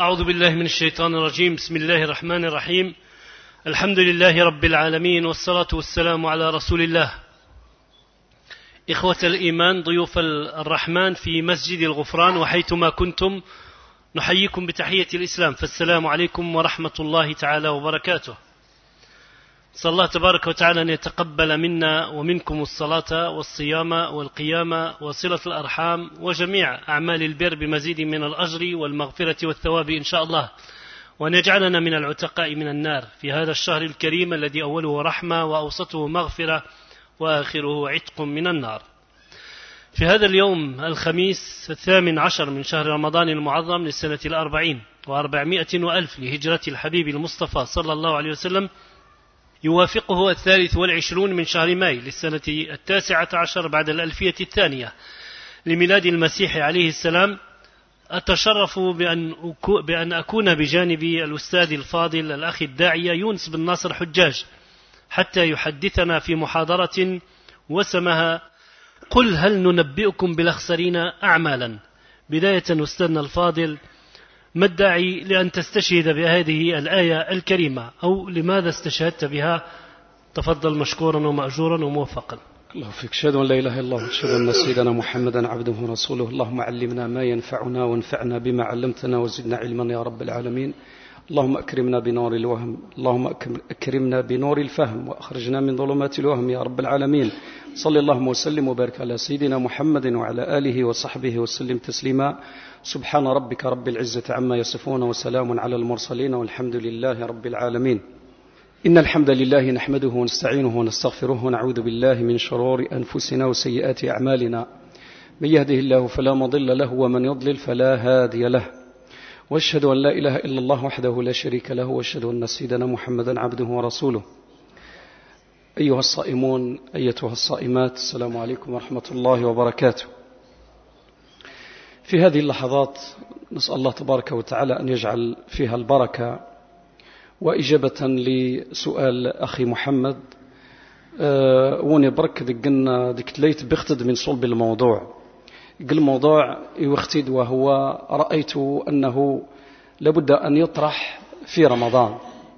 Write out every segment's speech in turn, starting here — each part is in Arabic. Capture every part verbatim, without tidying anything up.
أعوذ بالله من الشيطان الرجيم. بسم الله الرحمن الرحيم. الحمد لله رب العالمين، والصلاة والسلام على رسول الله. إخوة الإيمان، ضيوف الرحمن في مسجد الغفران وحيثما كنتم، نحييكم بتحية الإسلام، فالسلام عليكم ورحمة الله تعالى وبركاته. صلى الله تبارك وتعالى أن يتقبل منا ومنكم الصلاة والصيام والقيام وصلة الأرحام وجميع أعمال البر بمزيد من الأجر والمغفرة والثواب إن شاء الله، وأن يجعلنا من العتقاء من النار في هذا الشهر الكريم الذي أوله رحمة وأوسطه مغفرة وآخره عتق من النار. في هذا اليوم الخميس الثامن عشر من شهر رمضان المعظم للسنة الأربعين وأربعمائة وألف لهجرة الحبيب المصطفى صلى الله عليه وسلم، يوافقه الثالث والعشرون من شهر ماي للسنة التاسعة عشر بعد الألفية الثانية لميلاد المسيح عليه السلام. أتشرف بأن بأن أكون بجانب الأستاذ الفاضل الأخ الداعية يونس بن ناصر حجاج حتى يحدثنا في محاضرة وسمها قل هل ننبئكم بالأخسرين أعمالا. بداية أستاذنا الفاضل، ما الداعي لأن تستشهد بهذه الآية الكريمة، أو لماذا استشهدت بها؟ تفضل مشكورا ومأجورا وموفقا. الله فيك. أشهد أن لا إله إلا الله وأشهد أن سيدنا محمدا عبده ورسوله. اللهم علمنا ما ينفعنا وانفعنا بما علمتنا وزدنا علما يا رب العالمين. اللهم أكرمنا بنور الوهم، اللهم أكرمنا بنور الفهم، وأخرجنا من ظلمات الوهم يا رب العالمين. صلى اللهم وسلم وبارك على سيدنا محمد وعلى آله وصحبه وسلم تسليما. سبحان ربك رب العزة عما يصفون، وسلام على المرسلين، والحمد لله رب العالمين. إن الحمد لله نحمده ونستعينه ونستغفره، ونعوذ بالله من شرور أنفسنا وسيئات أعمالنا. من يهده الله فلا مضل له، ومن يضلل فلا هادي له. وأشهد أن لا إله إلا الله وحده لا شريك له، وأشهد أن سيدنا محمدا عبده ورسوله. أيها الصائمون، أيتها الصائمات، السلام عليكم ورحمة الله وبركاته. في هذه اللحظات نسأل الله تبارك وتعالى أن يجعل فيها البركة. وإجابة لسؤال أخي محمد، أه وني برك ذقنا ذك ليت بيختد من صلب الموضوع. قل الموضوع يختد، وهو رأيت أنه لابد أن يطرح في رمضان.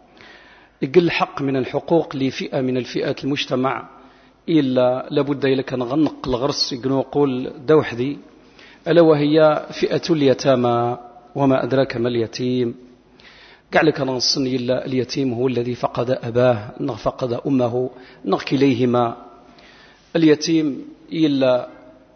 قل حق من الحقوق لفئة من الفئات المجتمع، إلا لابد إلك نغنق الغرس نقول دوحدي، ألا وهي فئة اليتامى. وما أدراك ما اليتيم؟ قال لك نصن إلا اليتيم هو الذي فقد أباه، نغ فقد أمه، نغ كليهما. اليتيم إلا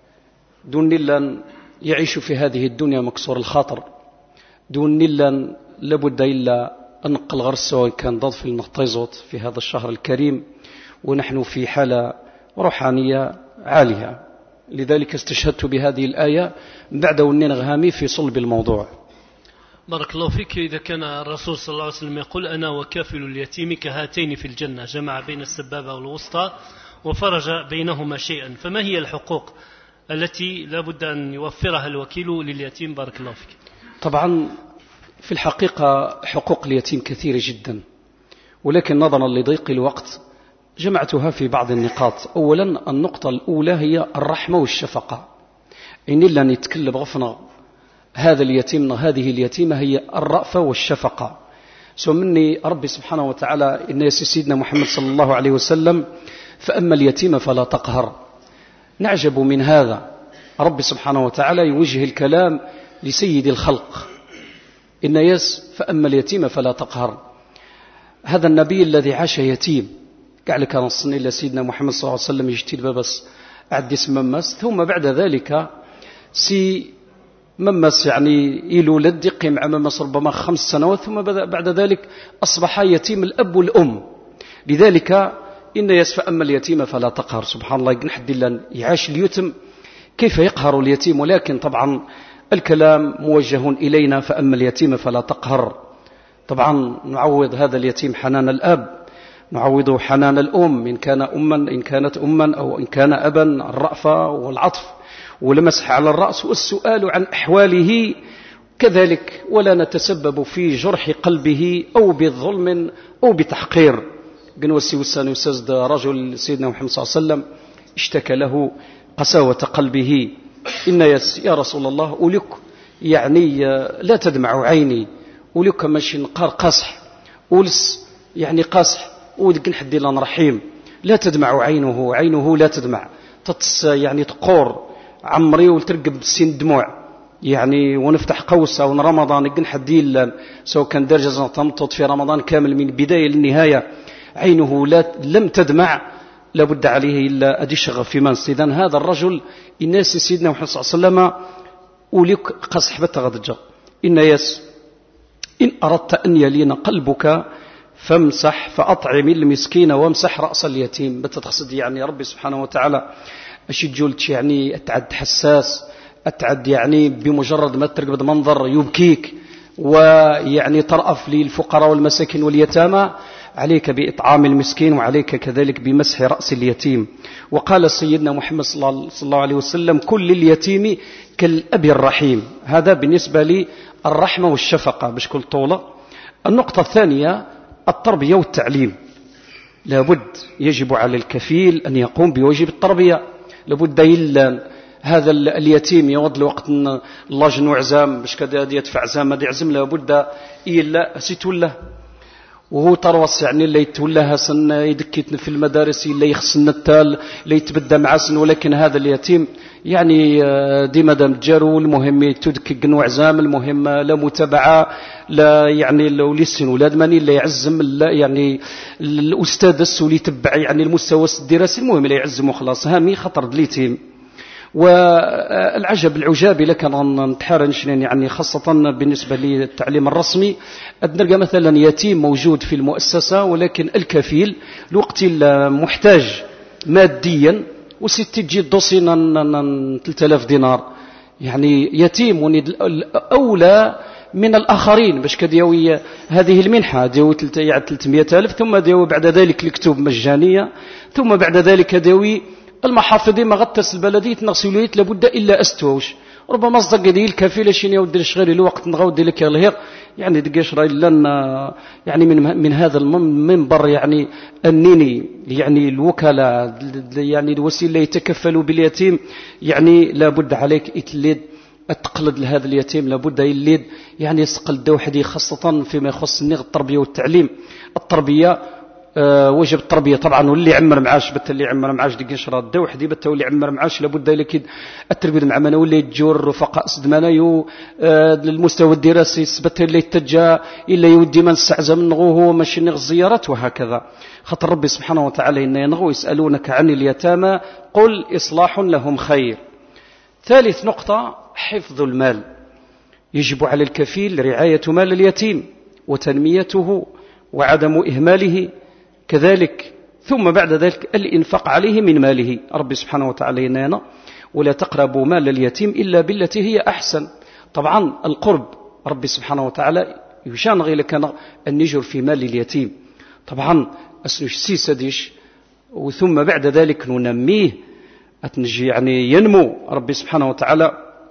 دون نلا يعيش في هذه الدنيا مكسور الخاطر، دون نلا لابد إلا أنق الغرس، سواء كان ضد في النقطيزوت في هذا الشهر الكريم، ونحن في حالة روحانية عالية. لذلك استشهدت بهذه الآية بعد ونين غهامي في صلب الموضوع. بارك الله فيك. إذا كان الرسول صلى الله عليه وسلم يقول أنا وكافل اليتيم كهاتين في الجنة، جمع بين السبابة والوسطى وفرج بينهما شيئا، فما هي الحقوق التي لا بد أن يوفرها الوكيل لليتيم؟ بارك الله فيك. طبعا في الحقيقة حقوق اليتيم كثيرة جدا، ولكن نظرا لضيق الوقت جمعتها في بعض النقاط. أولا، النقطة الأولى هي الرحمة والشفقة. إن إلا نتكلم غفنا هذا اليتيم، هذه اليتيمة هي الرأفة والشفقة. سو مني ربي سبحانه وتعالى إن سيدنا محمد صلى الله عليه وسلم فأما اليتيم فلا تقهر. نعجب من هذا، ربي سبحانه وتعالى يوجه الكلام لسيد الخلق، إن يس فأما اليتيم فلا تقهر. هذا النبي الذي عاش يتيم، قال لك نصني إلى سيدنا محمد صلى الله عليه وسلم يجتيد بس عد اسم ممس، ثم بعد ذلك سي ممس يعني يلولد يقيم مع ممس ربما خمس سنوات، ثم بعد ذلك أصبح يتيم الأب والأم. لذلك إن يسفى أما اليتيم فلا تقهر. سبحان الله، نحد الله يعاش اليتم كيف يقهر اليتيم، ولكن طبعا الكلام موجه إلينا، فأما اليتيم فلا تقهر. طبعا نعوض هذا اليتيم حنان الأب، نعوضه حنان الأم إن كان أما إن كانت أما أو إن كان أبا، الرأفة والعطف والمسح على الرأس والسؤال عن أحواله كذلك، ولا نتسبب في جرح قلبه أو بالظلم أو بتحقير. قنوسي وسان يسزد رجل سيدنا محمد صلى الله عليه وسلم اشتكى له قساوة قلبه. إن يا رسول الله أولك يعني لا تدمع عيني ولو كماشي نقار قاصح ولس يعني قاصح ودق نحدي لنا رحيم لا تدمع عينه عينه لا تدمع تتص يعني تقور عمري وترقب سين دموع يعني ونفتح قوس أو رمضان يقن حدي سواء كان درجة تمطط في رمضان كامل من بداية للنهاية عينه لا لم تدمع لابد عليه إلا أدي شغف في منس. إذن هذا الرجل الناس سيدنا محمد صلى الله عليه وسلم وليك قصح بتغدجة إن يس إن أردت أن يلين قلبك فامسح فأطعم المسكين وامسح رأس اليتيم. بتتقصد يعني ربي سبحانه وتعالى أشي جولت يعني أتعد حساس أتعد يعني بمجرد ما ترقب منظر يبكيك ويعني ترأف للفقراء والمساكين واليتامى عليك بإطعام المسكين وعليك كذلك بمسح رأس اليتيم. وقال سيدنا محمد صلى الله عليه وسلم كل اليتيم كالأب الرحيم. هذا بالنسبة لي الرحمة والشفقة بشكل طولة. النقطة الثانية التربية والتعليم. لابد يجب على الكفيل أن يقوم بواجب التربية. لابد إلا هذا اليتيم يوض الوقت الله جنو عزام باش كذا يدفع عزام ما يعزم لابد إلا سيتوله وهو تروص يعني اللي يتولاها سن يدكيت في المدارس اللي يخصن التال اللي يتبدى مع سن. ولكن هذا اليتيم يعني ديما دام جارو المهم تدك جنو عزام المهم لا متابعة لا يعني لو لسن ولاد ماني اللي يعزم لا يعني الأستاذ السولي يتبع يعني المستوى الدراسي المهم اللي يعزم وخلاص هامي خطر دليتيم. والعجب العجابي لك نتحارن يعني خاصة بالنسبة للتعليم الرسمي نلقى مثلا يتيم موجود في المؤسسة ولكن الكفيل الوقت محتاج ماديا وست تجي دوسي ثلاثة آلاف دينار يعني يتيم أولى من الآخرين باش كديوي هذه المنحة ديوي ثلاثمائة ألف ثم ديوي بعد ذلك الكتب مجانية ثم بعد ذلك ديوي المحافظين ما غطس البلدية نغسلويت لابد إلا أستوش ربما صدق دي الكفيلة شيني ودير شغيري الوقت نغودي لك الهير يعني دقيش راي لنا يعني من من هذا المنبر يعني أنني يعني الوكالة يعني الوسيلة يتكفلوا باليتيم يعني لابد عليك إتليد التقلد لهذا اليتيم لابد يليد يعني يسقل دوحدي خاصة فيما يخص التربية والتعليم. التربية أه وجب التربية طبعا واللي يعمر معاش بت اللي يعمر معاش ديك نشرا الدو حدي بت واللي يعمر معاش لابد لك التربية مع من واللي يجور رفقاء سدمانا يو أه المستوى الدراسي سبت اللي يتجا الا يودي من استعزى من هو ماشي نغ الزيارات وهكذا. خاطر ربي سبحانه وتعالى إن ينغوا يسألونك عن اليتامى قل إصلاح لهم خير. ثالث نقطة حفظ المال. يجب على الكفيل رعاية مال اليتيم وتنميته وعدم إهماله كذلك ثم بعد ذلك الإنفاق عليه من ماله. ربي سبحانه وتعالى ينانا ولا تقربوا مال اليتيم إلا بالتي هي أحسن. طبعا القرب ربي سبحانه وتعالى يشان غير كان النجر في مال اليتيم طبعا أسنش سيسدش وثم بعد ذلك ننميه أتنجي يعني ينمو. ربي سبحانه وتعالى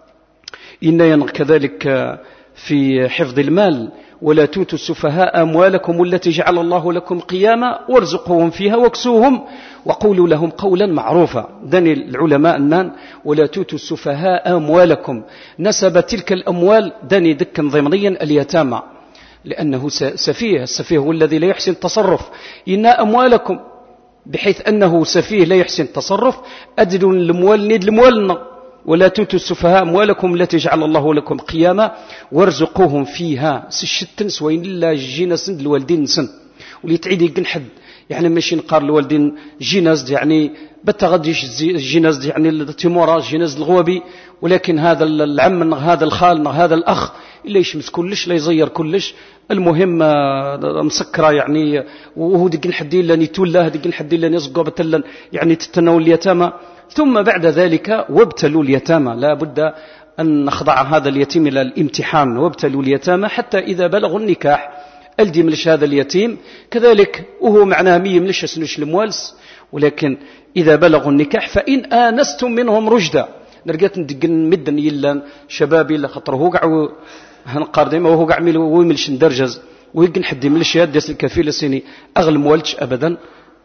إن كذلك في حفظ المال ولا توتوا السفهاء أموالكم التي جعل الله لكم قياما وارزقوهم فيها واكسوهم وقولوا لهم قولا معروفا. دني العلماء النان ولا توتوا السفهاء أموالكم نسب تلك الأموال دني دكا ضمنيا اليتامى لأنه سفيه. السفيه هو الذي لا يحسن التصرف. إن أموالكم بحيث أنه سفيه لا يحسن التصرف أدلوا الموال ند الموالنا ولا توتوا السفهاء أموالكم التي جعل الله لكم قياما وارزقوهم فيها سشتن سوين الله جينا سند الوالدين سن واللي تعيد يقن حد يعني ماشي نقار الوالدين جيناز يعني بتغديش جيناز يعني التيمورا جيناز الغوابي ولكن هذا العم هذا الخال هذا الأخ اللي يشمس كلش لا يزير كلش المهم مسكرة يعني وهو دقن حدي لن يتولاه دقن حدي لن يصقوا بتلا يعني تتناول اليتامى. ثم بعد ذلك وابتلوا اليتامى. لا بد أن نخضع هذا اليتيم إلى الامتحان. وابتلوا اليتامى حتى إذا بلغوا النكاح ألدي ملش هذا اليتيم كذلك وهو معناه مية ملش سنوش الموالس ولكن إذا بلغوا النكاح فإن آنستم منهم رشدا نرجعت ندقن مدن يلا شبابي اللي خطره قعوا هنقار ديما وهو قاع ويملش ندرجز ويقن حد يملش يدس الكفيل السيني أغل موالتش أبدا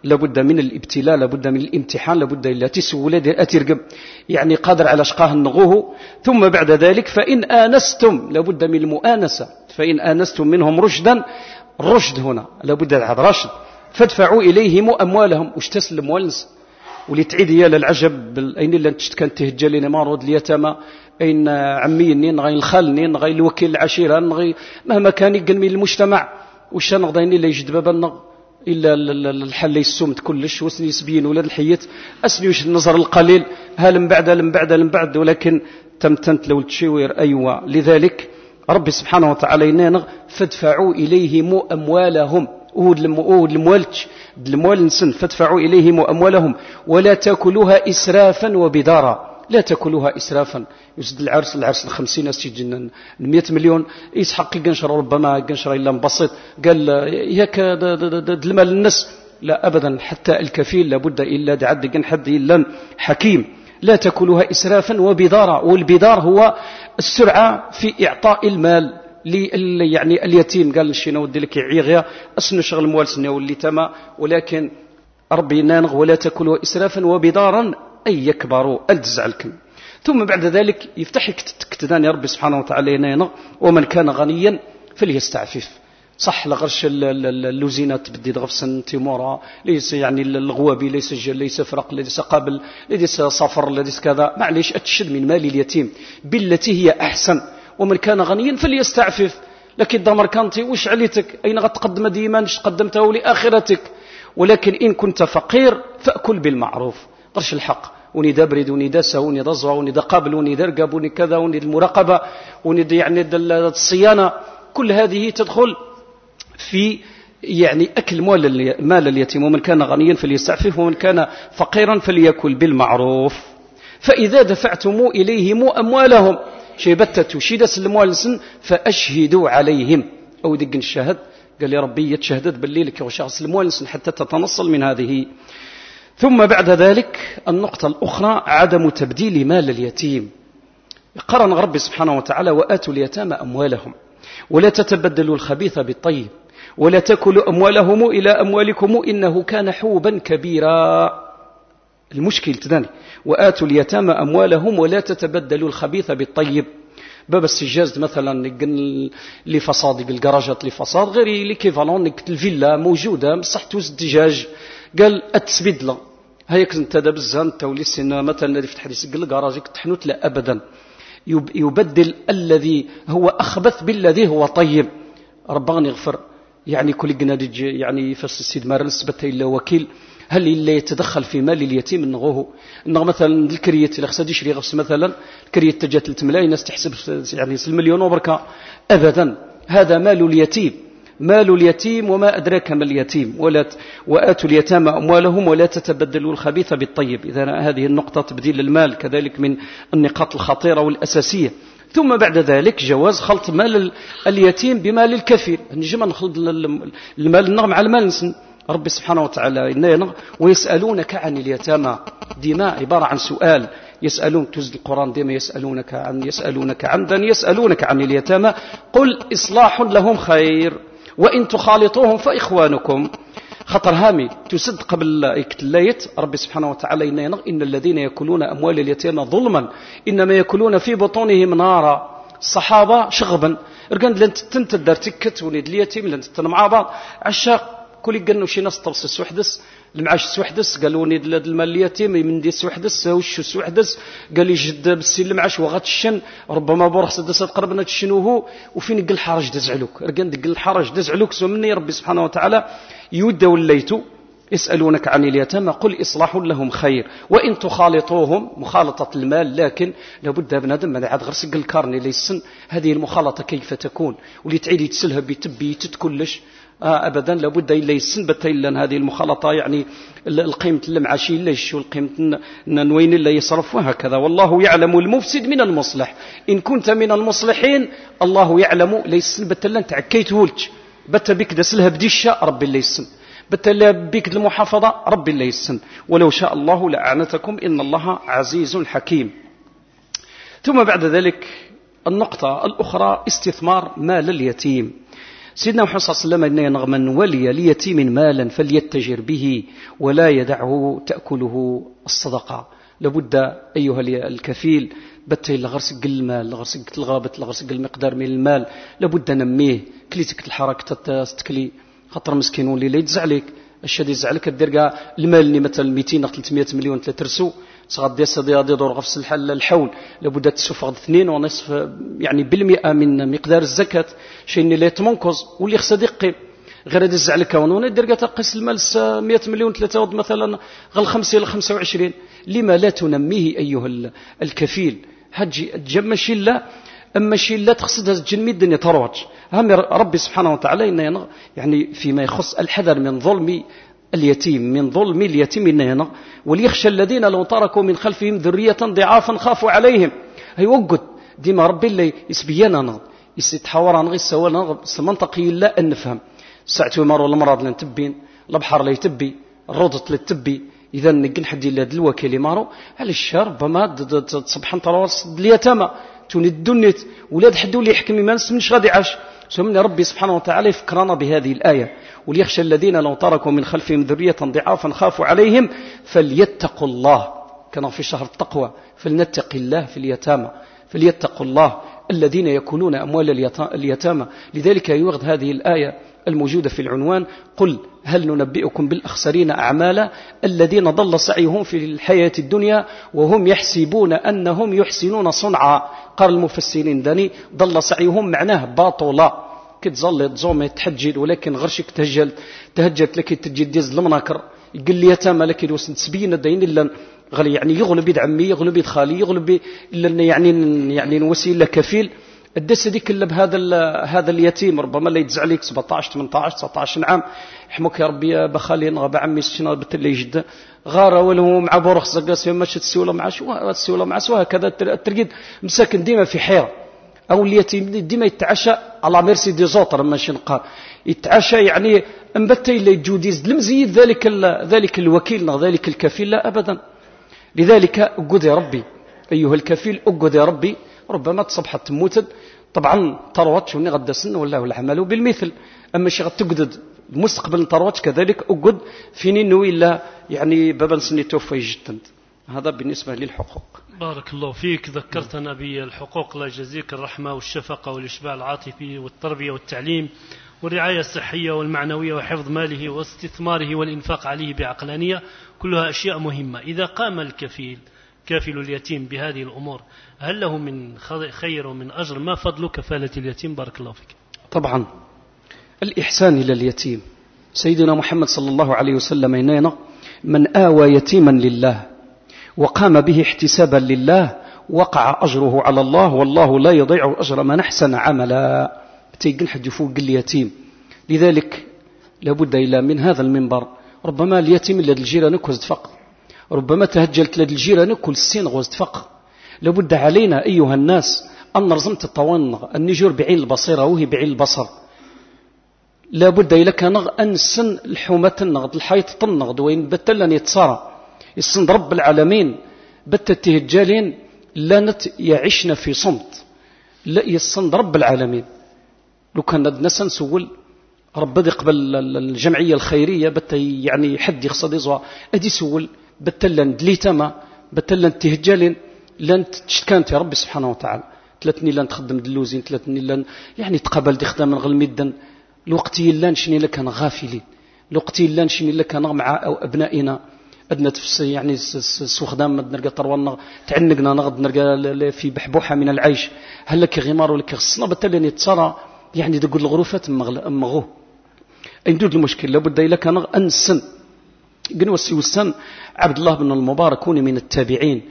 لابد من الابتلاء، لابد من الامتحان، لابد إلا تسولة أترقب يعني قادر على شقاه النغوه. ثم بعد ذلك فإن آنستم، لابد من المؤانسة، فإن آنستم منهم رشدا، الرشد هنا لابد من رشد، فادفعوا إليهم أموالهم. وش تسلم والنس ولتعيد يا للعجب أين اللي انت كانت تهجى لنا مارود اليتامى، أين عمينين غير الخالنين غير الوكيل العشيرة غير مهما كان يقل من المجتمع، وش نغضين إلا يجد بابنا إلا الحل يسومت كلش وسني يسبين ولاد الحيات أسني وش النظر القليل هل من بعد هل من بعد هل من بعد، ولكن تمتنت لو التشوير. أيوة لذلك ربي سبحانه وتعالى ينانغ فادفعوا إليهم أموالهم، أود الموالج الموال نسن، فادفعوا إليهم أموالهم ولا تأكلوها إسرافا وبدارا. لا تأكلوها إسرافا، يسد العرس العرس الخمسين أسجن المئة مليون يسحق القنشر، ربما قنشر إلا مبسط قال ياك المال الناس، لا أبدا، حتى الكفيل لابد إلا دعد قن حد إلا حكيم. لا تأكلوها إسرافا وبدارا، والبدار هو السرعة في إعطاء المال يعني اليتيم. قال الشينا ودي لك عيغيا أسنو شغل موال سنة واللي تما، ولكن ربي نانغ ولا تأكلوا إسرافا وبدارا أي يكبروا الجزعلكم. ثم بعد ذلك يفتح كتدان يا ربي سبحانه وتعالى ينانغ ومن كان غنيا فليستعفف. صح لغرش اللوزينات بدي غفسن تيمورا ليس يعني الغوابي ليس الجل ليس فرق ليس قابل ليس صفر ليس كذا، معليش أتشد من مال اليتيم بالتي هي أحسن. ومن كان غنيا فليستعفف. لكن دمر كانتي وش عليتك أين غتقدم ديما اش قدمته لآخرتك. ولكن إن كنت فقير فأكل بالمعروف، قرش الحق وندا بريد وندا سا وندا زوا وندا قابل وندا رقاب وندا كذا وندا المراقبة وندا يعني الصيانة، كل هذه تدخل في يعني أكل مال اليتيم. ومن كان غنيا فليستعفف ومن كان فقيرا فليأكل بالمعروف. فإذا دفعتم إليهم أموالهم شيبتت وشيدس الموالسن فأشهدوا عليهم أو دق الشهد. قال لي ربي يتشهدد بالليل كوشخص الموالسن حتى تتنصل من هذه. ثم بعد ذلك النقطة الأخرى عدم تبديل مال اليتيم. قرن ربي سبحانه وتعالى وآتوا اليتامى أموالهم ولا تتبدلوا الخبيث بالطيب ولا تأكلوا أموالهم إلى أموالكم إنه كان حوبا كبيرا. المشكل تداني وآتوا اليتامى أموالهم ولا تتبدلوا الخبيث بالطيب. باب السجاز مثلا لفصاد الجراجات لفصاد غير لكيفالون الفيلا موجودة مسحتوز الدجاج قال أتسبدلا هيك انت دا بزان تولي السنة مثلا اللي فتح يسق الجراج تحنوت لا أبدا. يبدل الذي هو أخبث بالذي هو طيب. ربنا يغفر يعني كل جناد يعني فس السيد مارلس بتا إلا وكيل هل إلا يتدخل في مال اليتيم إنه إنه مثلا الكريت اللي خصها يشري غفس مثلا الكريت تجات التملاي ناس تحسب يعني المليون وبركة أبدا. هذا مال اليتيم، مال اليتيم وما أدراك ما اليتيم. ولا وآتوا اليتامى أموالهم ولا تتبدلوا الخبيث بالطيب. إذا هذه النقطة تبديل المال كذلك من النقاط الخطيرة والأساسية. ثم بعد ذلك جواز خلط مال اليتيم بمال الكفيل. نجم نخلط المال النغم على المال نسن. ربي سبحانه وتعالى ويسألونك عن اليتامى ديما عبارة عن سؤال. يسألون تزد القرآن ديما يسألونك عن يسألونك عن دن يسألونك عن اليتامى قل إصلاح لهم خير وإن تخالطوهم فإخوانكم. خطر هامي تسد قبل إكتليت ربي سبحانه وتعالى إن الذين يأكلون أموال اليتامى ظلما إنما يأكلون في بطونهم نارا. الصحابة شغبا رقند لن تنتدر تكت ونيد اليتيم لن تتنم مع بعض عشاق كل قالوا شي ناس طبس السوحدس المعاش السوحدس قالوا نيد المال اليتيم من دي السوحدس وش السوحدس قال لي جد بالسي المعاش وغات الشن ربما بروح سدس قربنا تشنوه وفين قال الحرج دزعلوك رقند قال الحرج دزعلوك سمني ربي سبحانه وتعالى يود وليتو يسألونك عن اليتامى قل إصلاح لهم خير وإن تخالطوهم مخالطة المال. لكن لابد بنادم من عاد غرسق الكارني ليسن هذه المخالطة كيف تكون واللي تعيد يتسلها بتبي تتكلش آه أبدا. لابد إلا يسن بتيلا هذه المخالطة يعني القيمة المعاشي ليش والقيمة نوين اللي يصرف وهكذا. والله يعلم المفسد من المصلح إن كنت من المصلحين الله يعلم ليسن بتلا تعكيت ولج بت بك دسلها بديشة ربي اللي يسن بتلا بك المحافظة ربي اللي يسن ولو شاء الله لأعنتكم إن الله عزيز حكيم. ثم بعد ذلك النقطة الأخرى استثمار مال اليتيم. سيدنا محمد صلى الله عليه وسلم من ولي ليتيم مالا فليتجر به ولا يدعه تأكله الصدقة. لابد أيها الكفيل بتي لغرسق المال لغرسق الغابة لغرسق المقدار من المال لابد نميه كليتك الحركة تستكلي خاطر مسكين واللي لا يتزعلك الشيء اللي يزعلك الدرجة المال اللي مثلا مئتين ثلاثمائة مليون تلترسو صغاد ديال صديا دي دور غفص الحل الحول لابد تسفغ اثنين ونصف يعني بالمئة من مقدار الزكاة شيء اللي لا يتمنقص واللي خصها يقيم غير هذا الزعل كونون الدرجة تقيس المال مئة مليون ثلاثة مثلا غل خمسة إلى خمسة وعشرين لما لا تنميه أيها الكفيل هتجي تجمع شلة أما شلة تقصدها تجنمي الدنيا تروج هم ربي سبحانه وتعالى إنه يعني فيما يخص الحذر من ظلم اليتيم من ظلم اليتيم إنه وليخشى الذين لو تركوا من خلفهم ذرية ضعافا خافوا عليهم هي وقت ديما ربي اللي يسبينا يستحورنا غير سواء منطقي لا أن نفهم ساعته مارو المرض لنتبين البحر لا يتبي الروضة لا تبي إذا نقن حد إلا دلوكي مارو على الشر بما تصبح انطراس اليتامى توني الدنيت ولاد حدو اللي يحكم ما نسمنش غادي عاش سمني ربي سبحانه وتعالى يفكرنا بهذه الآية وليخشى الذين لو تركوا من خلفهم ذرية ضعافا خافوا عليهم فليتقوا الله كانوا في شهر التقوى فلنتق الله في اليتامى فليتقوا الله الذين يكونون أموال اليتامى لذلك يورد هذه الآية الموجودة في العنوان قل هل ننبئكم بالأخسرين أعمالا الذين ضل سعيهم في الحياة الدنيا وهم يحسبون أنهم يحسنون صنعا. قال المفسرين داني ضل سعيهم معناه باطلا كتظل تزوم يتحجل ولكن غرشك تهجلت تهجلت لك تجد ديز المناكر يقول لي يتامى لك الوسن تسبين الدين إلا غلي يعني يغلب يد عمي يغلب يد خالي يغلب إلا يعني يعني وسيلة كفيل الدس دي كله بهذا هذا اليتيم ربما لا يتزعليك سبعطاش ثمنطاش تسعطاش عام يحمك يا ربي بخالي نغب عمي سشنا بتلي جده غاره ولو مع برخ زقاس ما شت السوله مع شو السوله مع سوا هكذا ترقد مساكن ديما في حيره او اليتيم ديما يتعشى على ميرسي دي زوتر ماشي نقار يتعشى يعني انبتي اللي جوديز المزيد ذلك ذلك الوكيل ذلك الكفيل لا ابدا. لذلك اقعد يا ربي ايها الكفيل اقعد يا ربي ربما تصبحت تموتد طبعا طروت شوني غدا سن ولا العمل بالمثل اما شي غتقدد المستقبل طروت كذلك اقعد فيني نوي الا يعني بابا سني توفى جدا. هذا بالنسبه للحقوق. بارك الله فيك ذكرتنا بالحقوق الله يجزيك الرحمه والشفقه والاشباع العاطفي والتربيه والتعليم والرعايه الصحيه والمعنويه وحفظ ماله واستثماره والانفاق عليه بعقلانيه كلها اشياء مهمه. اذا قام الكفيل كافل اليتيم بهذه الأمور هل له من خير ومن أجر؟ ما فضل كفالة اليتيم؟ بارك الله فيك. طبعا الإحسان إلى اليتيم سيدنا محمد صلى الله عليه وسلم إننا من آوى يتيما لله وقام به احتسابا لله وقع أجره على الله والله لا يضيع أجر من أحسن عملا. بتيقن حد يفوق اليتيم. لذلك لابد إلى من هذا المنبر ربما اليتيم الذي الجيران كوزد فقط ربما تهجلت لدى الجيران كل سين غوزد فقط. لابد علينا أيها الناس أن نرزمت الطوانغ أن نجور بعين البصيرة وهي بعين البصر. لابد إلك نغ أنسن الحومة النغض الحيط تنغض وين بتلن يتصارى السند رب العالمين بتتهجالين لانت يعيشنا في صمت لا يسند رب العالمين. لو كان نسن سول رب يقبل الجمعية الخيرية بت يعني حد يقصد يزوا أدي سول بتلن دليتما بتلن تهجالين لن تشكانت يا ربي سبحانه وتعالى ثلاثني لن تخدم دلوزين ثلاثني لن يعني تقبل دي خدام من غلميدا الوقتي لن شني لك أنا غافلين الوقتي لن شني لك أنا مع أو أبنائنا أدنى تفسي يعني سو خدام نرجع طرونا تعنقنا نغد نرجع في بحبوحة من العيش هل لك غمار ولك خصنا بتلن يتصرى يعني تقول الغرفات مغوه أي دود المشكلة لابد لك أنا أنسن قنوا السيوسان عبد الله بن المبارك كوني من التابعين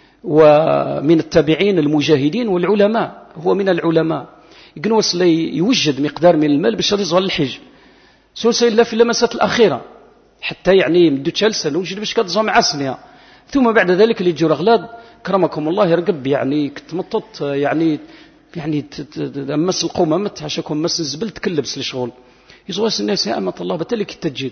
ومن التابعين المجاهدين والعلماء هو من العلماء قنوا لي يوجد مقدار من المال باش يرزق الحج سوسي إلا في اللمسات الأخيرة حتى يعني مدو تشالسة وجد باش كتزوا مع سنيا ثم بعد ذلك اللي يجوا رغلاد كرمكم الله يرقب يعني كتمطط يعني يعني مس القومة متحشكم مس الزبل تكلبس لشغل يزواس الناس يا أمة الله بتلك التجيد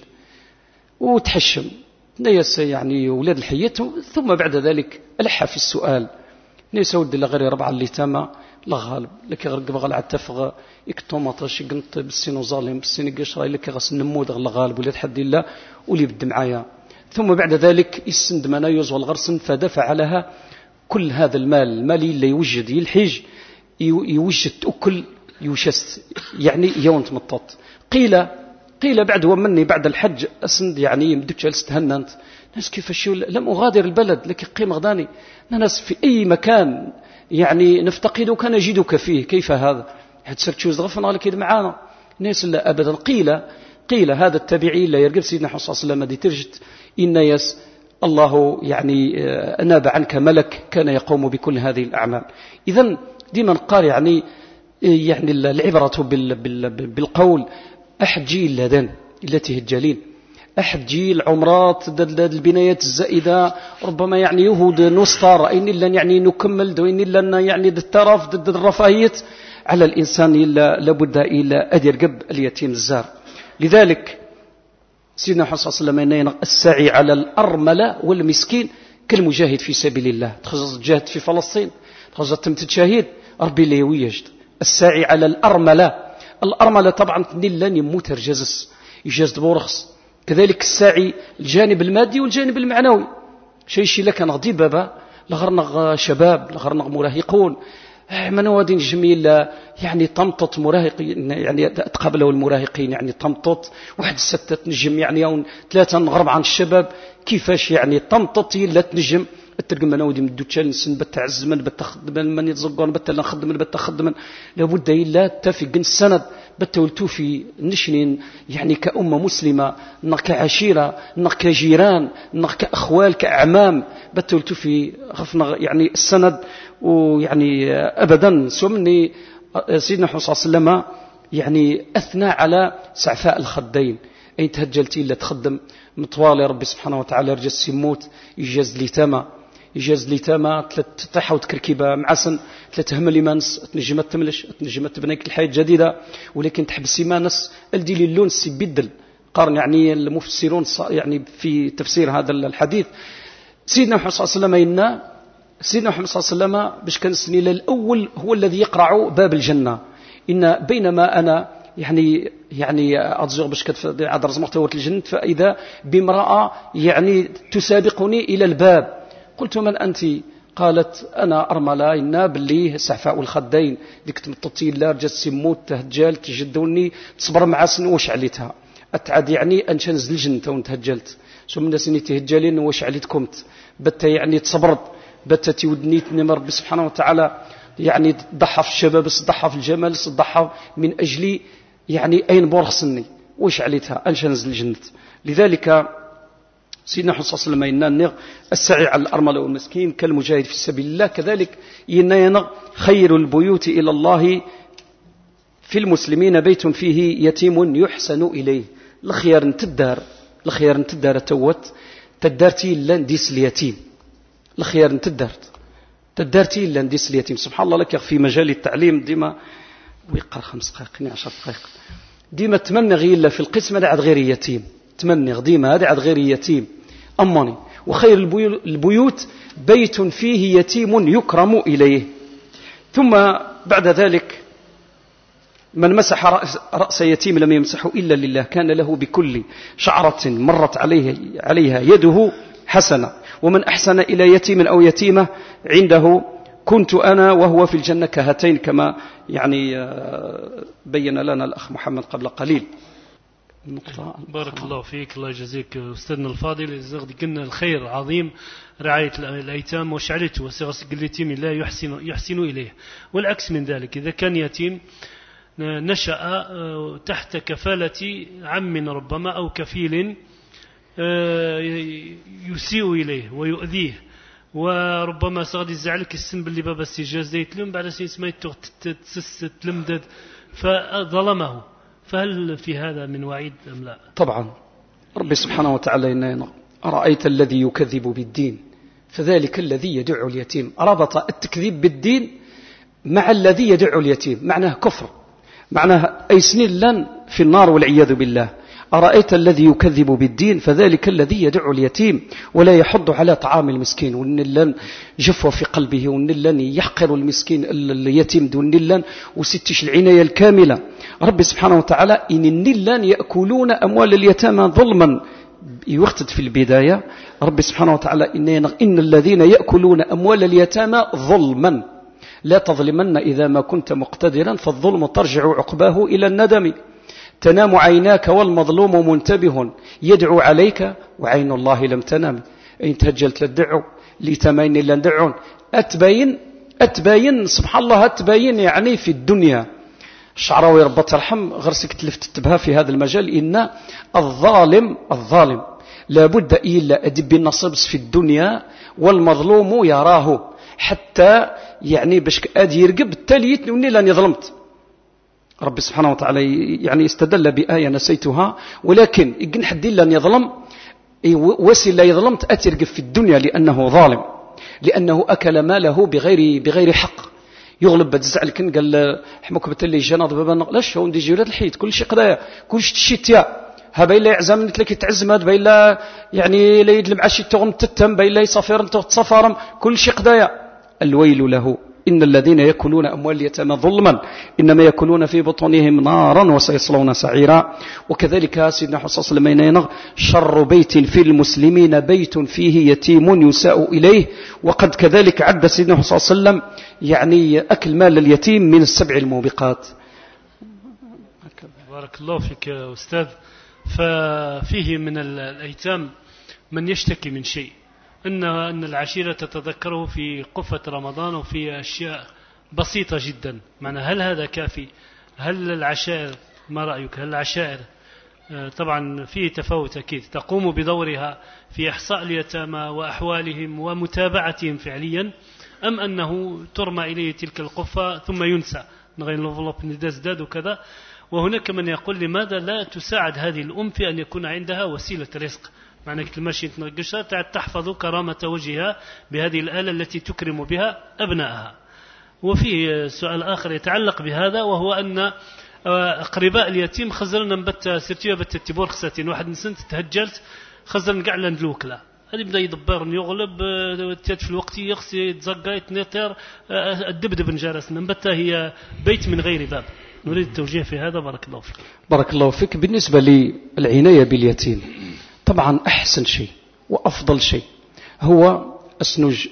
وتحشم ناس يعني أولاد الحياة ثم بعد ذلك ألحى في السؤال ناس ود الله غير ربع الليتامة لا غالب لك غرق بغل عتفغ يكتوماطش يقنط بالسين وظالم بالسين قشرة لك غس النمود غل غالب ولا تحدي الله ولي بد معايا. ثم بعد ذلك يسند منايوز والغرسن فدفع لها كل هذا المال المالي اللي يوجد يلحج يوجد تأكل يوشست يعني يوم تمطط. قيل قيل بعد ومني بعد الحج أسند يعني مدتش استهننت ناس كيف شو لم أغادر البلد لك قيمة غداني ناس في أي مكان يعني نفتقدك نجدك فيه كيف هذا حتسرت شو زغفنا لك معانا ناس لا أبدا. قيل قيل هذا التابعي لا يرقب سيدنا حسن صلى الله عليه وسلم دي ترجت إن يس الله يعني أناب عنك ملك كان يقوم بكل هذه الأعمال. إذن ديما قال يعني يعني العبرة بالقول أحد جيل لدن التي هجالين أحد جيل عمرات البنايات الزائدة ربما يعني يهود نسطر إن إلا يعني نكمل دو إن إلا يعني الترف ضد الرفاهية على الإنسان إلا لابد إلا أدير قب اليتيم الزار. لذلك سيدنا حسن صلى الله عليه وسلم السعي على الأرملة والمسكين كالمجاهد في سبيل الله. تخصص جاهد في فلسطين تخصص تمت تشاهد ربي اللي يوجد السعي على الأرملة. الأرملة طبعا لن يموت رجزس يجاز بورخص. كذلك السعي الجانب المادي والجانب المعنوي شيء شيء لك نغدي بابا لغرنا شباب لغرنا مراهقون من وادين جميل يعني تمطط مراهق يعني تقابله المراهقين يعني تمطط واحد ستة تنجم يعني يوم ثلاثة نغرب عن الشباب كيفاش يعني تمطط لا تنجم الترجم انا ودي مدو تشالنسن بتعز من بتخدم من يتزقون بتلا نخدم من بتخدم لابد الا تفق السند بتولتو في نشنين يعني كأمة مسلمة نق كعشيرة نق كجيران نق كأخوال كأعمام بتولتو في غفنا يعني السند ويعني أبدا سمني سيدنا حسن صلى الله عليه وسلم يعني أثنى على سعفاء الخدين أي تهجلتي إلا تخدم مطوالي ربي سبحانه وتعالى رجال سيموت يجاز لي تما يجاز لي تما تطيحة وتكركيبة معسن ثلاثة هملي مانس تنجمت تملش تنجمت تبنيك الحياة الجديدة ولكن تحبسي مانس الدي لي اللون سيبدل قارن يعني المفسرون يعني في تفسير هذا الحديث سيدنا محمد صلى الله عليه وسلم سيدنا محمد صلى الله عليه وسلم باش كان السنين الأول هو الذي يقرع باب الجنة إن بينما أنا يعني يعني أتزوج باش كتف عاد رزمت ورت الجنة فإذا بامرأة يعني تسابقني إلى الباب قلت من أنت؟ قالت أنا أرملة إنا باللي سعفاء الخدين ديك تمطتي لا رجال سموت تهجال تجدوني تصبر مع سن واش عليتها أتعد يعني أنش نزل الجنة ونتهجلت شو من الناس اللي تهجلين واش عليتكم بت يعني تصبرت بت تودني نمر ربي سبحانه وتعالى يعني ضحى في الشباب ضحى في الجمال ضحى من أجلي يعني أين بورخصني واش عليتها أنش نزل الجنة. لذلك سيدنا حسن صلى الله عليه وسلم السعي على الأرملة والمسكين كالمجاهد في سبيل الله. كذلك ينينا خير البيوت إلى الله في المسلمين بيت فيه يتيم يحسن إليه. الخيار نتدار الخيار نتدار توت تدارتي لانديس اليتيم الخيار نتدار تدارتي لانديس اليتيم. سبحان الله لك في مجال التعليم ديما ويقر خمس دقائق عشر دقائق ديما تمنى غير في القسم هذا عاد غير يتيم تمني غديمة هذا عاد غير يتيم أماني. وخير البيوت بيت فيه يتيم يكرم إليه. ثم بعد ذلك من مسح رأس, رأس يتيم لم يمسحه إلا لله كان له بكل شعرة مرت عليه عليها يده حسنة ومن أحسن إلى يتيم أو يتيمة عنده كنت أنا وهو في الجنة كهاتين كما يعني بين لنا الأخ محمد قبل قليل. بارك الله فيك الله يجزيك أستاذنا الفاضل. قلنا الخير عظيم رعاية الأيتام وشعرته وصغص اليتيم لا يحسن, يحسن إليه والعكس من ذلك إذا كان يتيم نشأ تحت كفالة عم ربما أو كفيل يسيء إليه ويؤذيه وربما سغد يزعلك السن باللي بابا السجاز ديت لهم بعد سنة ما يتسس تلمدد فظلمه فهل في هذا من وعيد أم لا؟ طبعا ربي سبحانه وتعالى إننا أرأيت الذي يكذب بالدين فذلك الذي يدعو اليتيم. ربط التكذيب بالدين مع الذي يدعو اليتيم معناه كفر معناه أي سنين لن في النار والعياذ بالله. أرأيت الذي يكذب بالدين فذلك الذي يدع اليتيم ولا يحض على طعام المسكين. ونلن جفوة في قلبه، ونلن يحقر المسكين اليتيم دون نلن وستش العناية الكاملة. ربي سبحانه وتعالى إن النلن يأكلون أموال اليتامى ظلما، يوقتد في البداية ربي سبحانه وتعالى إن, إن الذين يأكلون أموال اليتامى ظلما لا تظلمن إذا ما كنت مقتدرا فالظلم ترجع عقباه إلى الندم. تنام عيناك والمظلوم منتبه يدعو عليك وعين الله لم تنام. إن تهجلت للدعو لتمين لندعون أتبين أتبين سبحان الله أتبين يعني في الدنيا. الشعراوي ربط ترحم غرسك تلفت تبها في هذا المجال إن الظالم الظالم لابد إلا أدب النصب في الدنيا والمظلوم يراه حتى يعني باش أدي يرقب التالي يتنوني لاني ظلمت. ربي سبحانه وتعالى يعني استدل بآية نسيتها ولكن يقن حد لن يظلم وسل يظلمت أترقب في الدنيا لأنه ظالم، لأنه أكل ماله بغير بغير حق. يغلب بتزعل كن قال حمك بتلي جناض بابا لاش هو ندي جولات الحيط كل شيء قضايا كل شيء تشيتيا ها باين لا يعزم نتلك تعزمات باين لا يعني لا يدلم عشي تغم تتم باين لا يصفر انت تصفرم كل شيء قضايا. الويل له إن الذين يأكلون أموال اليتامى ظلما إنما يأكلون في بطونهم نارا وسيصلون سعيرا. وكذلك سيدنا حسن صلى الله عليه وسلم شر بيت في المسلمين بيت فيه يتيم يساء إليه. وقد كذلك عد سيدنا حسن صلى الله عليه وسلم يعني أكل مال اليتيم من السبع الموبقات. بارك الله فيك يا أستاذ. ففيه من الأيتام من يشتكي من شيء أن أن العشيرة تتذكره في قفة رمضان وفي أشياء بسيطة جدا. معنى هل هذا كافي؟ هل العشائر ما رأيك؟ هل العشائر طبعا فيه تفاوت أكيد تقوم بدورها في إحصاء اليتامى وأحوالهم ومتابعتهم فعليا، أم أنه ترمى إليه تلك القفة ثم ينسى نغير لفلوب ندازداد وكذا؟ وهناك من يقول لماذا لا تساعد هذه الأم في أن يكون عندها وسيلة رزق؟ معنى المشي تنقشها تحفظ كرامة وجهها بهذه الآلة التي تكرم بها أبنائها. وفي سؤال آخر يتعلق بهذا وهو أن أقرباء اليتيم خزرنا نبت سيرتيا بتتبور خساتين واحد نسنت تهجلت خزرنا قاع لندلوك لا هذه بدأ يدبر يغلب في الوقت يغسي يتزقى يتنطر الدبدب نجارسنا نبت هي بيت من غير باب. نريد التوجيه في هذا. بارك الله فيك. بارك الله فيك. بالنسبة للعناية باليتيم طبعا أحسن شيء وأفضل شيء هو أسنج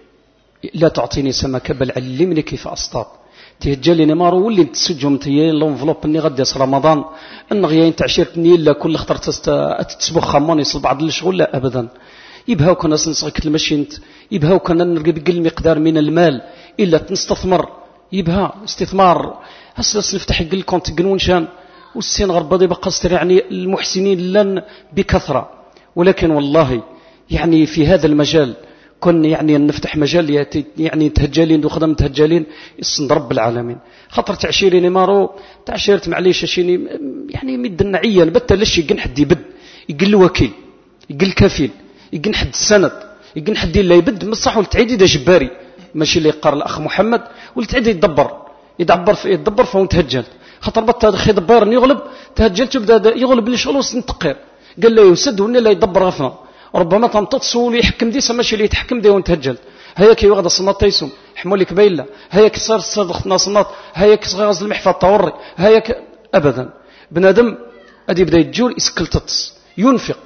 لا تعطيني سمكة بل علمني كيف أصطاد. تهجلي نمارو واللي تسجهم تيين لونفلوب اني غادي يصير رمضان ان غيين تعشيرتني الا كل خطر تسبخ خمون يصل بعض الشغل لا ابدا. يبهاو كنا نسنسغك المشينت يبهاو كنا نرقب المقدار من المال الا تنستثمر يبها استثمار هسه نفتح يقول كونت قنونشان والسين غربضي بقى يعني المحسنين لن بكثرة. ولكن والله يعني في هذا المجال كن يعني نفتح مجال يعني تهجالين دو خدم تهجالين يصند رب العالمين. خطر تعشيرين مارو تعشيرت معليش شيني يعني مد النعيا بتا ليش يقن حد يبد يقل وكيل يقل كفيل يقن حد السند يقن حد اللي يبد من الصح والتعيدي ده جباري ماشي اللي يقار الأخ محمد والتعيدي يدبر يدبر في يدبر فهو تهجل. خطر بتا خي دبار يغلب تهجلت يبدا يغلب لي شغل وسنتقير قال له يسد ولا لا يدبر غفنا ربما تنتصول يحكم دي ماشي اللي يتحكم دي وانتهجل. هياك يوغد الصنات تيسم حمولك بيلا هياك صار صدقنا صنات هياك صغير المحفظ طوري هياك ابدا. بنادم ادي بدا يتجول يسكلتطس ينفق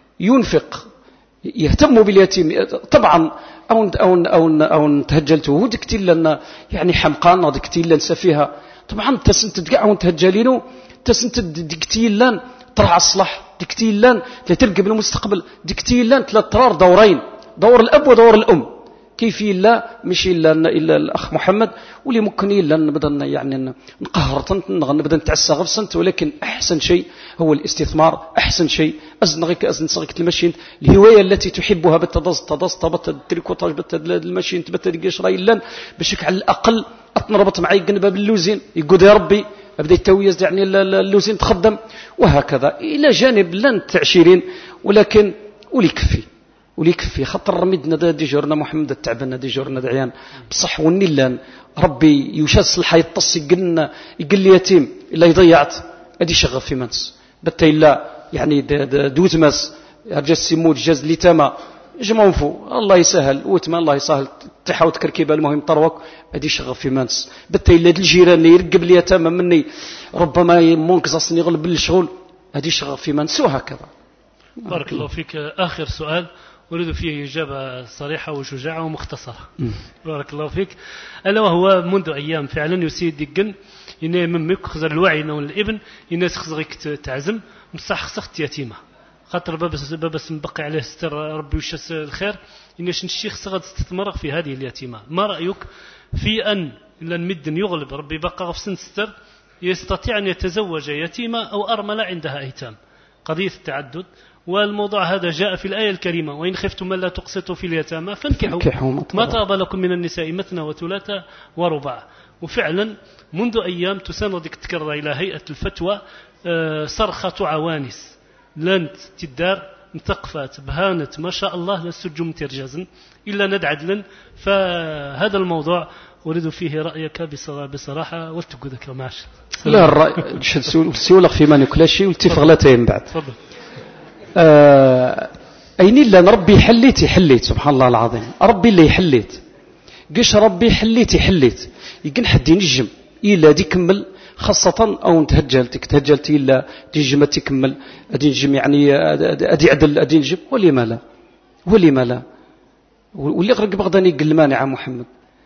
ينفق يهتم باليتيم طبعا او او او او تهجلته ودكتي لنا يعني حمقان دكتي لنا سفيها طبعا تسنت تقع وانتهجلينه تسنت دكتي لنا ترعى الصلاح دكتيلان تلقى بالمستقبل دكتيلان تلاترار دورين دور الأب ودور الأم كيف إلا مش إلا إلا الأخ محمد واللي ممكن إلا نبدأ يعني نقهر نبدأ نتعسى غفصنت. ولكن أحسن شيء هو الاستثمار. أحسن شيء أزنغك أزن صغيك المشين الهواية التي تحبها بتدز تدز تبت التريكوتاج بتد المشين تبت قشرة إلا بشكل على الأقل أتنربط معي جنبه باللوزين يقول يا ربي أبدأ التويز يعني اللوزين تخدم وهكذا إلى جانب لن تعشيرين. ولكن وليكفي وليكفي خطر رميدنا دا دي جورنا محمد التعبنا دي جورنا دعيان بصح ونيلان ربي يشاس الحي الطس يقلنا يقل لي يتيم إلا يضيعت أدي شغف في منس بتا إلا يعني دوت ماس رجال سيمود جاز لي تما جمعهم فو الله يسهل وتما الله يسهل تحاول تكركيبه المهم طروك هادي شغف في مانس بتا الا الجيران يرقب لي تما مني ربما منقصصني يغلب الشغل هادي شغف في مانس وهكذا. بارك الله فيك. آخر سؤال أريد فيه إجابة صريحة وشجاعة ومختصرة. بارك الله فيك. ألا وهو منذ أيام فعلا يسيد ديقن إنه ممك خزر الوعي نون الابن الناس خزرك تعزم مصح خسخت يتيمة خاطر بابس بابس مبقي عليه ستر ربي وشاس الخير إنش الشيخ صغد استثمر في هذه اليتيمة. ما رأيك في أن لن مدن يغلب ربي بقى في سن ستر يستطيع أن يتزوج يتيمة أو أرملة عندها أيتام؟ قضية التعدد والموضوع هذا جاء في الآية الكريمة وإن خفتم ألا تقسطوا في اليتامى فانكحوا ما طاب لكم من النساء مثنى وثلاثة ورباع. وفعلا منذ أيام تساند تكرر إلى هيئة الفتوى صرخة عوانس لن تدار مثقفات بهانت ما شاء الله للسجم ترجزن إلا ندعدلن. فهذا الموضوع أريد فيه رأيك بصراحة والتقودك معش. لا الرأي سيولق في من يكل شيء والتفغلتين بعد تفضل. آه أين إلا ربي حليتي حليت سبحان الله العظيم ربي اللي حليت قش ربي حليتي حليت يقن حد ينجم إلا دي كمل خاصة أو تهجلتك تهجلتي إلا دي نجم تكمل أدي نجم يعني أدي عدل أدي نجم ولي ما لا ولي ما لا واللي غرق بغداني قل مانع محمد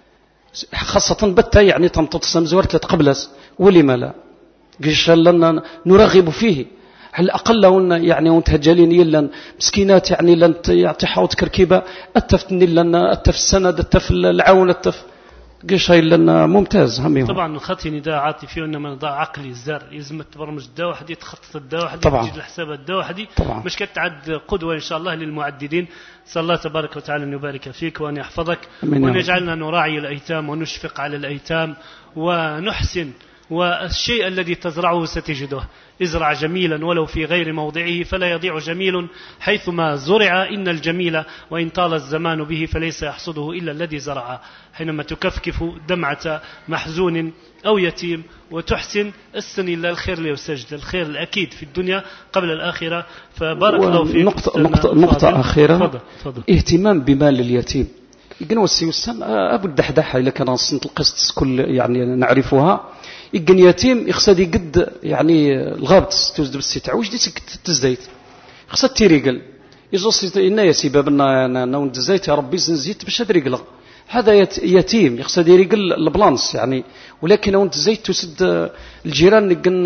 خاصة بتا يعني تنطط سمزورت لتقبلس ولي ما لا قش لنا نرغب فيه على الأقل هن يعني ونتهجلين إلا مسكينات يعني لن تحاول تكركيبة أتفتني لنا أتف السند أتف العون أتف قشاي لنا ممتاز هميهم. طبعا خاطي نداء عاطفي وإنما نداء عقلي الزار يلزم تبرمج الدواء وحدي تخطط الدواء وحدي تجد الحساب الدواء وحدي مش كتعد قدوة إن شاء الله للمعددين. صلى الله تبارك وتعالى أن يبارك فيك وأن يحفظك وأن يجعلنا نراعي الأيتام ونشفق على الأيتام ونحسن والشيء الذي تزرعه ستجده. ازرع جميلا ولو في غير موضعه فلا يضيع جميل حيثما زرع إن الجميل وإن طال الزمان به فليس يحصده إلا الذي زرع. حينما تكفكف دمعة محزون أو يتيم وتحسن السن إلا الخير ليسجد الخير الأكيد في الدنيا قبل الآخرة. فبارك الله فيك. نقطة, نقطة, نقطة أخيرة فضل. فضل. اهتمام بمال اليتيم يقنوا السيوسان أبو الدحداحة إذا كان صنت القسط كل يعني نعرفها يقن يتيم يخسد قد يعني الغابت تزد بالستة وش دي تزديت خسد تيريقل يزوص إنا يسيب بنا نون تزديت يا ربي زنزيت باش هذا هذا يتيم يخسد يريقل البلانس يعني ولكن نون تزديت تسد الجيران يقن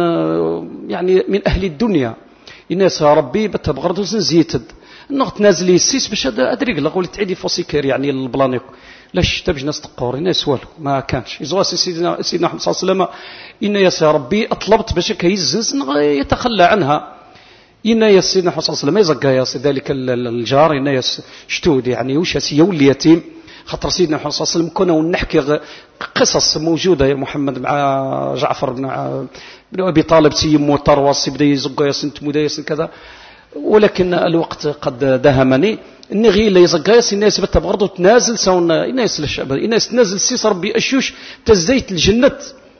يعني من أهل الدنيا الناس يا ربي بتبغرد زنزيتد النغط نازلي السيس باش هذا أدريقل قولي تعيدي فوسيكير يعني البلانيك لاش تبج ناس تقور إنا سوالو ما كانش يزواس سيدنا سيدنا محمد صلى الله عليه وسلم إنا يا ربي أطلبت باش كيزز يتخلى عنها إنا يا سيدنا محمد صلى الله عليه وسلم يزقى يا ذلك الجار إنا يا شتود يعني وش سيو اليتيم خاطر سيدنا محمد صلى الله عليه وسلم كنا ونحكي قصص موجودة يا محمد مع جعفر بن بن أبي طالب سيم وطرواس بدأ يزقى يا سنت مدايس كذا ولكن الوقت قد دهمني النغي اللي يزقايس الناس بتبغرض تنازل سون الناس للشعب الناس تنازل سيس ربي أشوش تزيت الجنة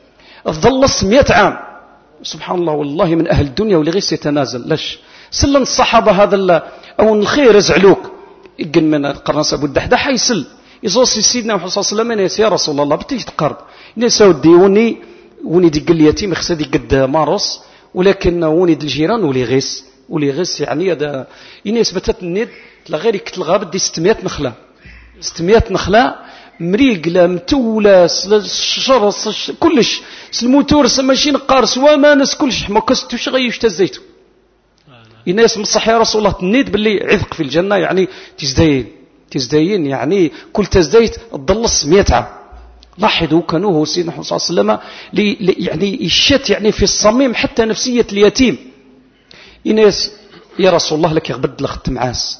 ظل مئة عام سبحان الله والله من أهل الدنيا واللي غير يتنازل ليش سلن الصحابة هذا أو الخير يزعلوك يقن من القرنس أبو الدحداح يسل يزوصي سيدنا محمد صلى الله عليه وسلم يا رسول الله بتيجي تقرض الناس ودي وني وني دي قل يتيم خسدي قد مارس ولكن وني دي الجيران ولي غيس ولي غيس يعني هذا الناس بتت الند غير يكتل غابة دي ستمائة نخلة ستمائة نخلة مريق لا متولة شرص كلش الموتور ماشين قارس وما ناس كلش ما كستوش غيش تزيتو الناس من الصح يا رسول الله تنيد باللي عذق في الجنة يعني تزدين تزدين يعني كل تزديت تضلص مئة عام. لاحظوا كانوا سيدنا محمد صلى الله عليه وسلم يعني يشت يعني في الصميم حتى نفسية اليتيم الناس يا رسول الله لك يغبد لخت معاس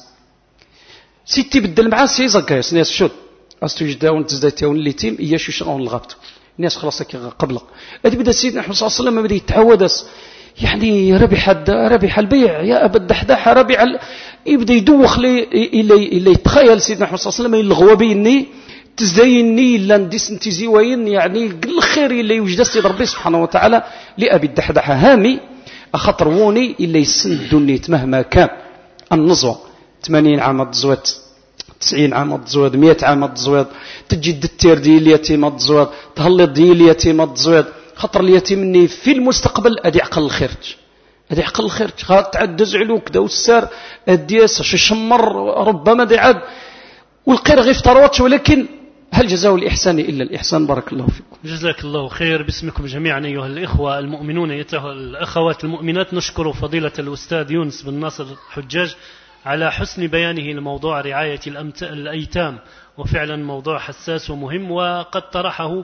سيتي بدل معاس يزقايس ناس شد استوجد داون تزديت يون اليتيم اياش يشغلون الغبط الناس خلاص قبل ادي بدا سيدنا محمد صلى الله عليه وسلم بدا يتعود يعني ربح ربح البيع يا ابا الدحداح ربح يبدا يدوخ لي الى الى يتخيل سيدنا محمد صلى الله عليه وسلم الغوا بيني تزيني لا نديس انت زوين يعني الخير اللي يوجد سيد ربي سبحانه وتعالى لابي الدحداح هامي أخطر ووني إلا يسندوا النيت مهما كان النزوة ثمانين عام الزوات تسعين عام الزواد مئة عام الزواد تجي الدتير ديال اليتيم الزواد تهلط ديال اليتيم الزواد خطر اليتيم مني في المستقبل أدي عقل الخيرج أدي عقل الخيرج تعدز علوك دا والسار الدياس شي شمر ربما دي عاد والقير غير فترواتش ولكن هل جزاء الإحسان إلا الإحسان. بارك الله فيكم. جزاك الله خير. باسمكم جميعا أيها الإخوة المؤمنون أيها الأخوات المؤمنات نشكر فضيلة الأستاذ يونس بن ناصر حجاج على حسن بيانه لموضوع رعاية الأيتام، وفعلا موضوع حساس ومهم، وقد طرحه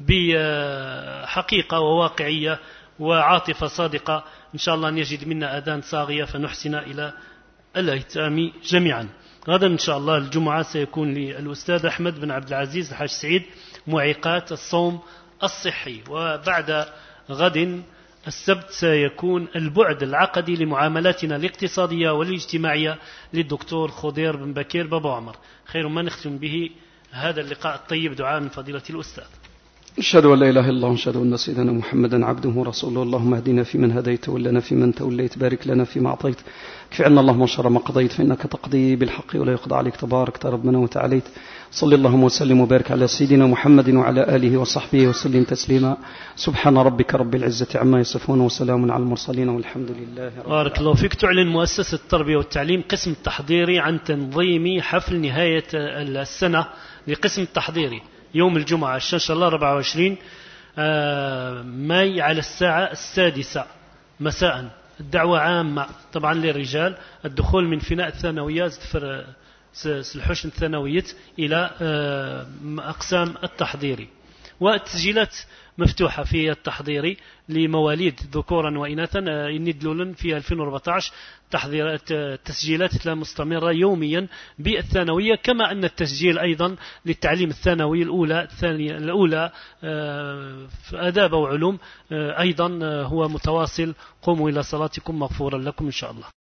بحقيقة وواقعية وعاطفة صادقة. إن شاء الله أن يجد منا أذان صاغية فنحسن إلى الأيتام جميعا. غدا إن شاء الله الجمعة سيكون للأستاذ أحمد بن عبد العزيز الحاج سعيد معيقات الصوم الصحي، وبعد غد السبت سيكون البعد العقدي لمعاملاتنا الاقتصادية والاجتماعية للدكتور خضير بن بكير بابا عمر. خير ما نختم به هذا اللقاء الطيب دعاء من فضيلة الأستاذ. نشهد أن لا إله إلا الله ونشهد أن سيدنا محمدا عبده ورسوله. اللهم اهدنا فيمن هديت ولنا فيمن توليت بارك لنا فيما أعطيت كفي عنا اللهم شر ما قضيت فإنك تقضي بالحق ولا يقضى عليك تبارك ربنا وتعاليت. صلى اللهم وسلم وبارك على سيدنا محمد وعلى آله وصحبه وسلم تسليما. سبحان ربك رب العزة عما يصفون وسلام على المرسلين والحمد لله رب العالمين. بارك الله فيك. تعلن مؤسسة التربية والتعليم قسم التحضيري عن تنظيم حفل نهاية السنة لقسم التحضيري يوم الجمعة إن شاء الله أربعة وعشرين ماي على الساعة السادسة مساء. الدعوة عامة طبعا للرجال، الدخول من فناء الثانويات الحشن الثانوية إلى أقسام التحضيري، والتسجيلات مفتوحة في التحضيري لمواليد ذكورا وإناثا ندلولن في ألفين وأربعة عشر. تحضيرات التسجيلات مستمرة يوميا بالثانوية، كما أن التسجيل أيضا للتعليم الثانوي الأولى الثانية الأولى في آداب وعلوم أيضا هو متواصل. قوموا إلى صلاتكم مغفورا لكم إن شاء الله.